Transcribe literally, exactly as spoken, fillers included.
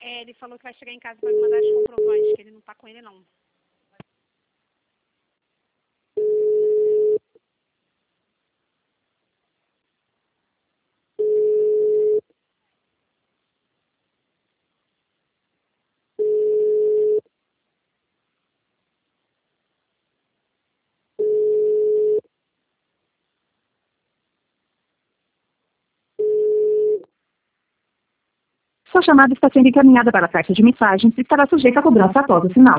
É, ele falou que vai chegar em casa para me mandar os comprovantes, que ele não tá com ele, não. Sua chamada está sendo encaminhada para a caixa de mensagens e estará sujeita a cobrança após o sinal.